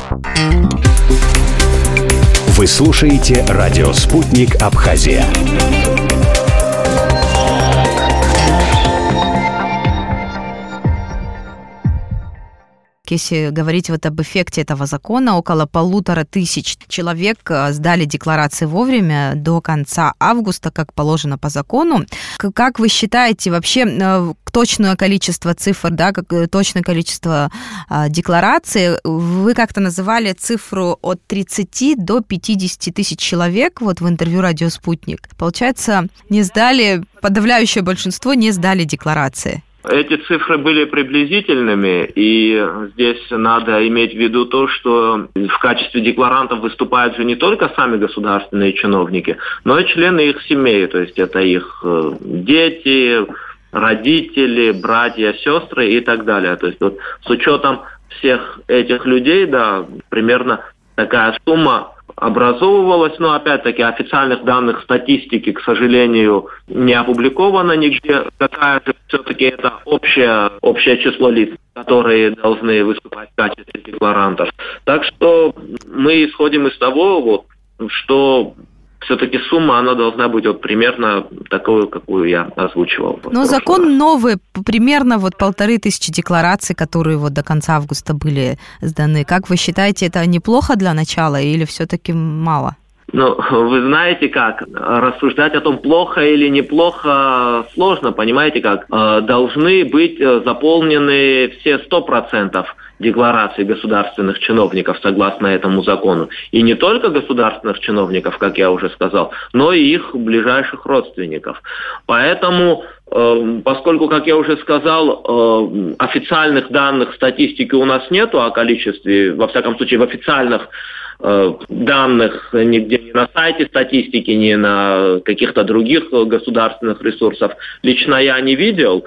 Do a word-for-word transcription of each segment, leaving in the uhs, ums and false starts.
Вы слушаете радио «Спутник Абхазия». Если говорить вот об эффекте этого закона, около полутора тысяч человек сдали декларации вовремя до конца августа, как положено по закону. Как вы считаете вообще точное количество цифр, да, как точное количество деклараций? Вы как-то называли цифру от тридцати до пятидесяти тысяч человек вот в интервью «Радио Спутник». Получается, не сдали, подавляющее большинство не сдали декларации. Эти цифры были приблизительными, и здесь надо иметь в виду то, что в качестве декларантов выступают же не только сами государственные чиновники, но и члены их семей, то есть это их дети, родители, братья, сестры и так далее. То есть вот с учетом всех этих людей, да, примерно такая сумма образовывалась, но опять-таки официальных данных статистики, к сожалению, не опубликовано нигде. Какая же все-таки это общее, общее число лиц, которые должны выступать в качестве декларантов. Так что мы исходим из того, вот, что все-таки сумма, она должна быть вот примерно такой, какую я озвучивал. Но закон раз. новый, примерно вот полторы тысячи деклараций, которые вот до конца августа были сданы. Как вы считаете, это неплохо для начала или все-таки мало? Ну, вы знаете как, рассуждать о том, плохо или неплохо, сложно, понимаете как. Должны быть заполнены все сто процентов деклараций государственных чиновников согласно этому закону. И не только государственных чиновников, как я уже сказал, но и их ближайших родственников. Поэтому, поскольку, как я уже сказал, официальных данных статистики у нас нету о количестве, во всяком случае, в официальных данных нигде ни на сайте статистики, ни на каких-то других государственных ресурсах лично я не видел.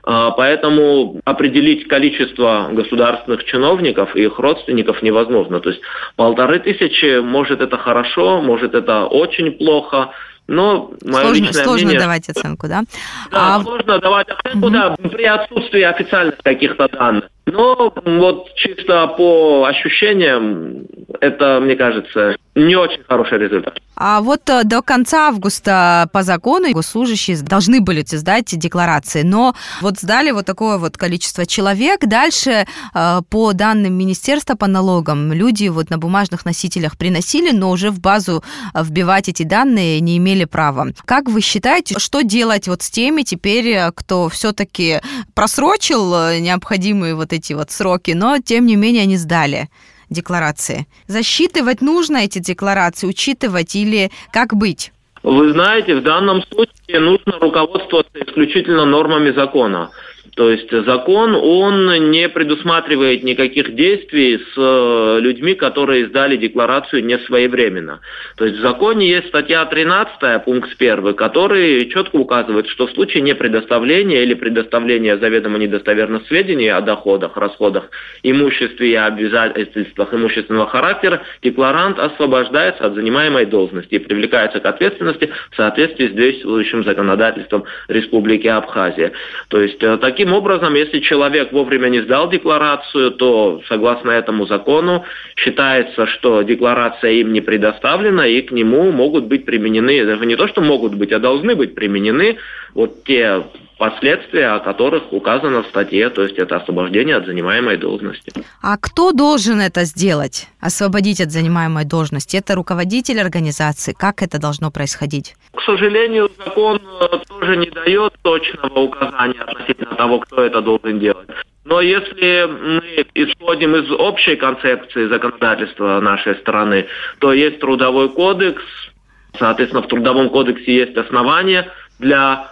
Поэтому определить количество государственных чиновников и их родственников невозможно. То есть полторы тысячи, может, это хорошо, может, это очень плохо. Но мое сложно, личное сложно мнение, давать оценку, да? Да, а... сложно давать оценку, угу. да, при отсутствии официальных каких-то данных. Но вот чисто по ощущениям, это, мне кажется, не очень хороший результат. А вот до конца августа по закону госслужащие должны были сдать декларации, но вот сдали вот такое вот количество человек. Дальше, по данным Министерства по налогам, люди вот на бумажных носителях приносили, но уже в базу вбивать эти данные не имели права. Как вы считаете, что делать вот с теми теперь, кто все-таки просрочил необходимые вот эти вот сроки, но тем не менее они сдали декларации? Засчитывать нужно эти декларации, учитывать или как быть? Вы знаете, в данном случае нужно руководствоваться исключительно нормами закона. То есть закон, он не предусматривает никаких действий с людьми, которые сдали декларацию не своевременно. То есть в законе есть статья тринадцатая, пункт первый, который четко указывает, что в случае непредоставления или предоставления заведомо недостоверных сведений о доходах, расходах, имуществе и обязательствах имущественного характера, декларант освобождается от занимаемой должности и привлекается к ответственности в соответствии с действующим законодательством Республики Абхазия. То есть таким Таким образом, если человек вовремя не сдал декларацию, то, согласно этому закону, считается, что декларация им не предоставлена, и к нему могут быть применены, даже не то, что могут быть, а должны быть применены вот те последствия, о которых указано в статье, то есть это освобождение от занимаемой должности. А кто должен это сделать, освободить от занимаемой должности? Это руководитель организации? Как это должно происходить? К сожалению, закон тоже не дает точного указания относительно того, кто это должен делать. Но если мы исходим из общей концепции законодательства нашей страны, то есть Трудовой кодекс, соответственно, в Трудовом кодексе есть основания для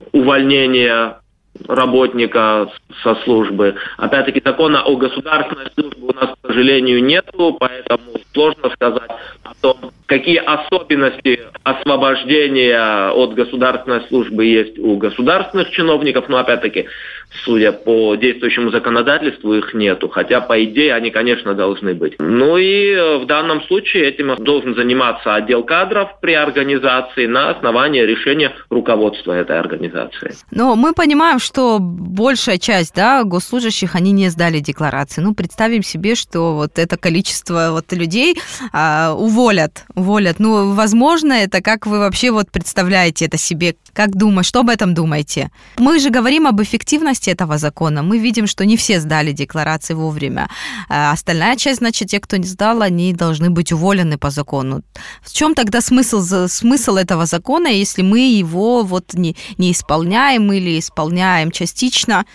увольнения работника со службы. Опять-таки, закона о государственной службе у нас, к сожалению, нету, поэтому сложно сказать о том, какие особенности освобождения от государственной службы есть у государственных чиновников. Но, опять-таки, судя по действующему законодательству, их нету. Хотя, по идее, они, конечно, должны быть. Ну и в данном случае этим должен заниматься отдел кадров при организации на основании решения руководства этой организации. Но мы понимаем, что большая часть, да, госслужащих, они не сдали декларации. Ну, представим себе, что вот это количество вот людей а, уволят, уволят. Ну, возможно, это как вы вообще вот представляете это себе? Как думаете, что об этом думаете? Мы же говорим об эффективности этого закона. Мы видим, что не все сдали декларации вовремя. А остальная часть, значит, те, кто не сдал, они должны быть уволены по закону. В чем тогда смысл, смысл этого закона, если мы его вот не, не исполняем или исполняем частично?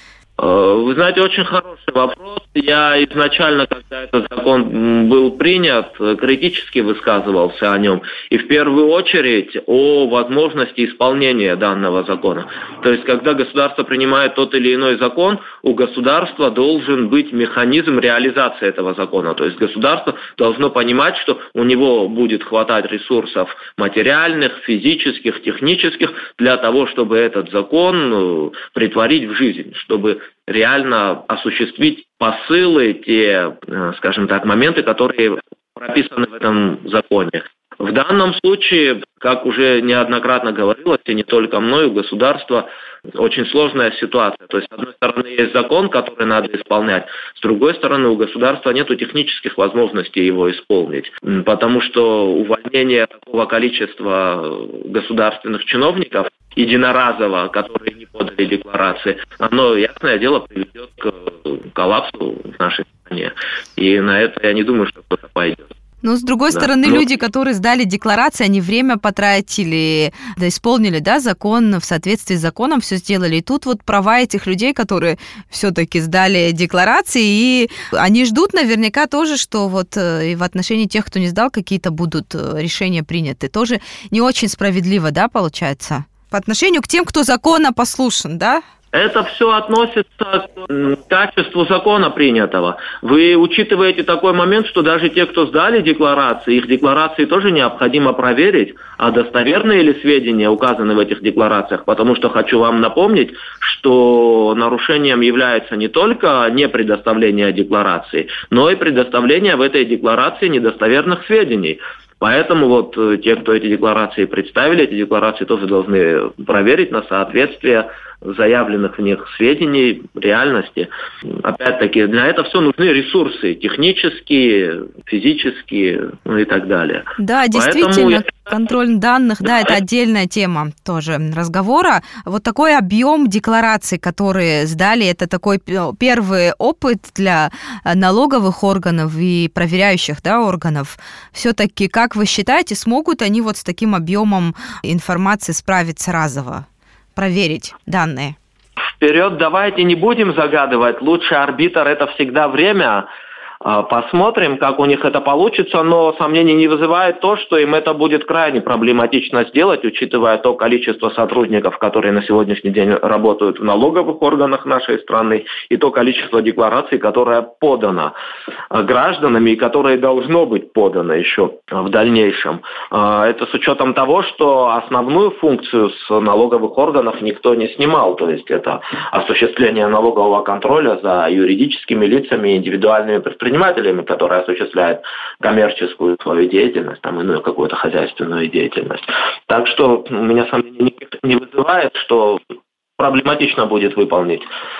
Вы знаете, очень хороший вопрос. Я изначально, когда этот закон был принят, критически высказывался о нем. И в первую очередь о возможности исполнения данного закона. То есть, когда государство принимает тот или иной закон, у государства должен быть механизм реализации этого закона. То есть, государство должно понимать, что у него будет хватать ресурсов материальных, физических, технических для того, чтобы этот закон претворить в жизнь, чтобы реально осуществить посылы, те, скажем так, моменты, которые прописаны в этом законе. В данном случае, как уже неоднократно говорилось, и не только мной, у государства очень сложная ситуация. То есть, с одной стороны, есть закон, который надо исполнять, с другой стороны, у государства нет технических возможностей его исполнить, потому что увольнение такого количества государственных чиновников единоразово, которые не подали декларации, оно, ясное дело, приведет к коллапсу в нашей стране. И на это я не думаю, что кто-то пойдет. Но, с другой да. стороны, Но... люди, которые сдали декларации, они время потратили, да, исполнили, да, закон, в соответствии с законом все сделали. И тут вот права этих людей, которые все-таки сдали декларации, и они ждут наверняка тоже, что вот и в отношении тех, кто не сдал, какие-то будут решения приняты. Тоже не очень справедливо, да, получается? По отношению к тем, кто законопослушен, да? Это все относится к качеству закона принятого. Вы учитываете такой момент, что даже те, кто сдали декларации, их декларации тоже необходимо проверить, а достоверные ли сведения указаны в этих декларациях. Потому что хочу вам напомнить, что нарушением является не только непредоставление декларации, но и предоставление в этой декларации недостоверных сведений. Поэтому вот те, кто эти декларации представили, эти декларации тоже должны проверить на соответствие заявленных в них сведений, реальности. Опять-таки, для этого все нужны ресурсы технические, физические, ну и так далее. Да, действительно, Поэтому... контроль данных, да, это отдельная тема тоже разговора. Вот такой объем деклараций, которые сдали, это такой первый опыт для налоговых органов и проверяющих, да, органов. Все-таки, как вы считаете, смогут они вот с таким объемом информации справиться разово? Проверить данные. Вперед давайте не будем загадывать. Лучший арбитр – это всегда время. Посмотрим, как у них это получится, но сомнений не вызывает то, что им это будет крайне проблематично сделать, учитывая то количество сотрудников, которые на сегодняшний день работают в налоговых органах нашей страны, и то количество деклараций, которое подано гражданами и которое должно быть подано еще в дальнейшем. Это с учетом того, что основную функцию с налоговых органов никто не снимал, то есть это осуществление налогового контроля за юридическими лицами и индивидуальными предпринимателями, предпринимателями, которые осуществляют коммерческую свою деятельность, там, иную какую-то хозяйственную деятельность. Так что у меня сомнений не вызывает, что проблематично будет выполнить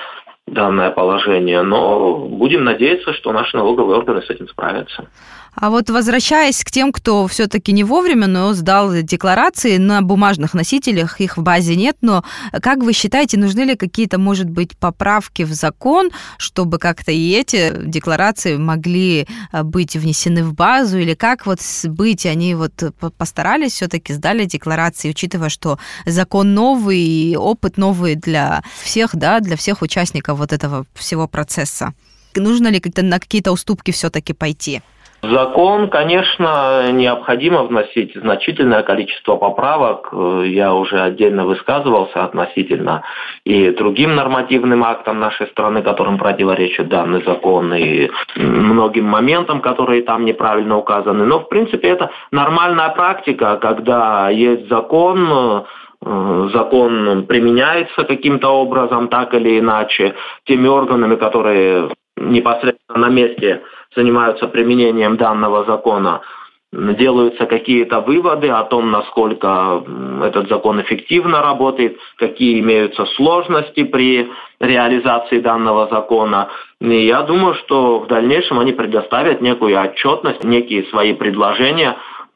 данное положение, но будем надеяться, что наши налоговые органы с этим справятся. А вот возвращаясь к тем, кто все-таки не вовремя, но сдал декларации на бумажных носителях, их в базе нет, но как вы считаете, нужны ли какие-то, может быть, поправки в закон, чтобы как-то и эти декларации могли быть внесены в базу, или как вот быть, они вот постарались все-таки, сдали декларации, учитывая, что закон новый и опыт новый для всех, да, для всех участников вот этого всего процесса. Нужно ли как-то на какие-то уступки все-таки пойти? В закон, конечно, необходимо вносить значительное количество поправок. Я уже отдельно высказывался относительно и другим нормативным актам нашей страны, которым противоречит данный закон, и многим моментам, которые там неправильно указаны. Но, в принципе, это нормальная практика, когда есть закон, закон применяется каким-то образом, так или иначе, теми органами, которые непосредственно на месте занимаются применением данного закона, делаются какие-то выводы о том, насколько этот закон эффективно работает, какие имеются сложности при реализации данного закона. И я думаю, что в дальнейшем они предоставят некую отчетность, некие свои предложения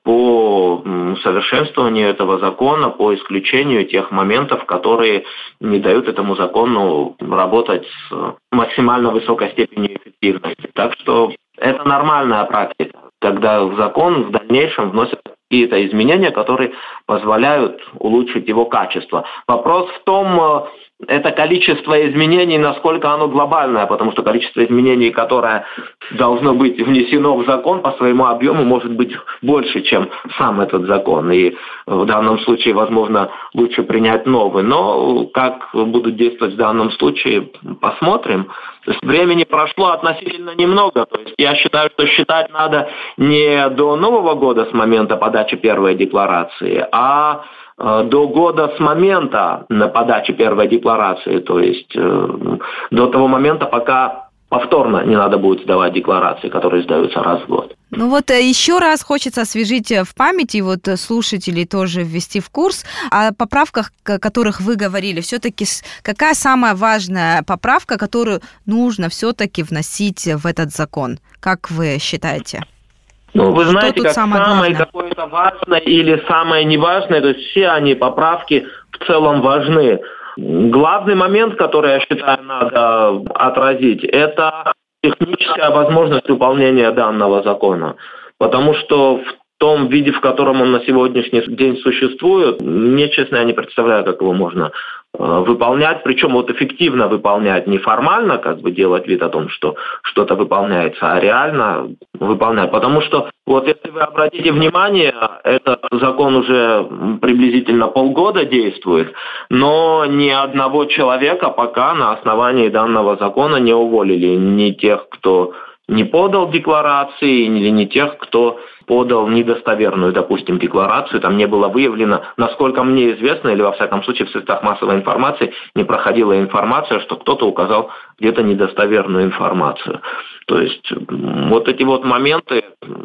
по совершенствованию этого закона, по исключению тех моментов, которые не дают этому закону работать с максимально высокой степенью эффективности. Так что это нормальная практика, когда в закон в дальнейшем вносят какие-то изменения, которые позволяют улучшить его качество. Вопрос в том, это количество изменений, насколько оно глобальное, потому что количество изменений, которое должно быть внесено в закон по своему объему, может быть больше, чем сам этот закон. И в данном случае, возможно, лучше принять новый. Но как будут действовать в данном случае, посмотрим. То есть времени прошло относительно немного. То есть я считаю, что считать надо не до Нового года с момента подачи первой декларации, а до года с момента подачи первой декларации, то есть э, до того момента, пока повторно не надо будет сдавать декларации, которые сдаются раз в год. Ну вот еще раз хочется освежить в памяти, вот слушателей тоже ввести в курс о поправках, о которых вы говорили. Все-таки какая самая важная поправка, которую нужно все-таки вносить в этот закон? Как вы считаете? Ну, вы Что знаете, как самое, самое какое-то важное или самое неважное, то есть все они, поправки, в целом важны. Главный момент, который, я считаю, надо отразить, это техническая возможность выполнения данного закона. Потому что в том виде, в котором он на сегодняшний день существует, мне, честно, я не представляю, как его можно выполнять, причем вот эффективно выполнять, не формально как бы делать вид о том, что что-то выполняется, а реально выполнять. Потому что вот если вы обратите внимание, этот закон уже приблизительно полгода действует, но ни одного человека пока на основании данного закона не уволили. Ни тех, кто не подал декларации, или не тех, кто подал недостоверную, допустим, декларацию, там не было выявлено, насколько мне известно, или во всяком случае в средствах массовой информации не проходила информация, что кто-то указал где-то недостоверную информацию. То есть вот эти вот моменты,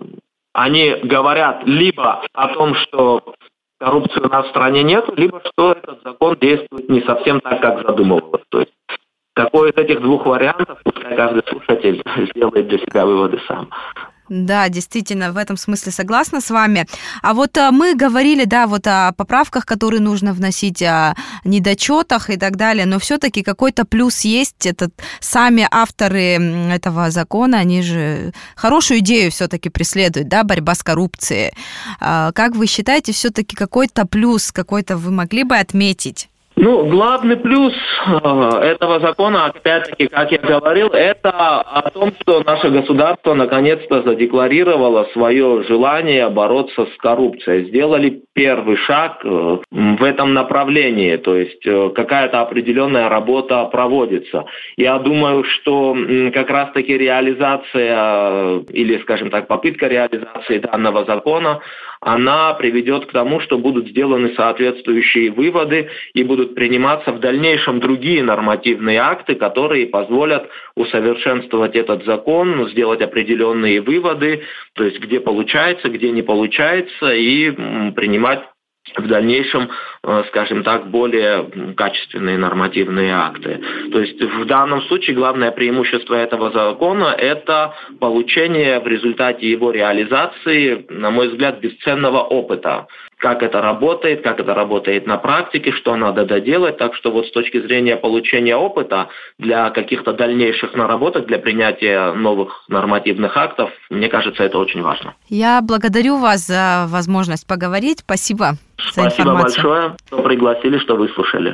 они говорят либо о том, что коррупции у нас в стране нет, либо что этот закон действует не совсем так, как задумывалось. То есть какой из этих двух вариантов, пускай каждый слушатель сделает для себя выводы сам. Да, действительно, в этом смысле согласна с вами. А вот а, мы говорили, да, вот о поправках, которые нужно вносить, о недочетах и так далее, но все-таки какой-то плюс есть. Этот, сами авторы этого закона, они же хорошую идею все-таки преследуют, да, борьба с коррупцией. А, как вы считаете, все-таки какой-то плюс, какой-то вы могли бы отметить? Ну, главный плюс э, этого закона, опять-таки, как я говорил, это о том, что наше государство наконец-то задекларировало свое желание бороться с коррупцией. Сделали первый шаг э, в этом направлении, то есть э, какая-то определенная работа проводится. Я думаю, что э, как раз-таки реализация э, или, скажем так, попытка реализации данного закона, она приведет к тому, что будут сделаны соответствующие выводы и будут приниматься в дальнейшем другие нормативные акты, которые позволят усовершенствовать этот закон, сделать определенные выводы, то есть где получается, где не получается, и принимать в дальнейшем, скажем так, более качественные нормативные акты. То есть в данном случае главное преимущество этого закона – это получение в результате его реализации, на мой взгляд, бесценного опыта. Как это работает, как это работает на практике, что надо доделать. Так что вот с точки зрения получения опыта для каких-то дальнейших наработок, для принятия новых нормативных актов, мне кажется, это очень важно. Я благодарю вас за возможность поговорить. Спасибо за информацию. Спасибо большое, что пригласили, что выслушали.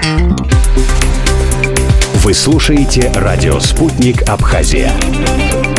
Вы слушаете радио «Спутник Абхазия».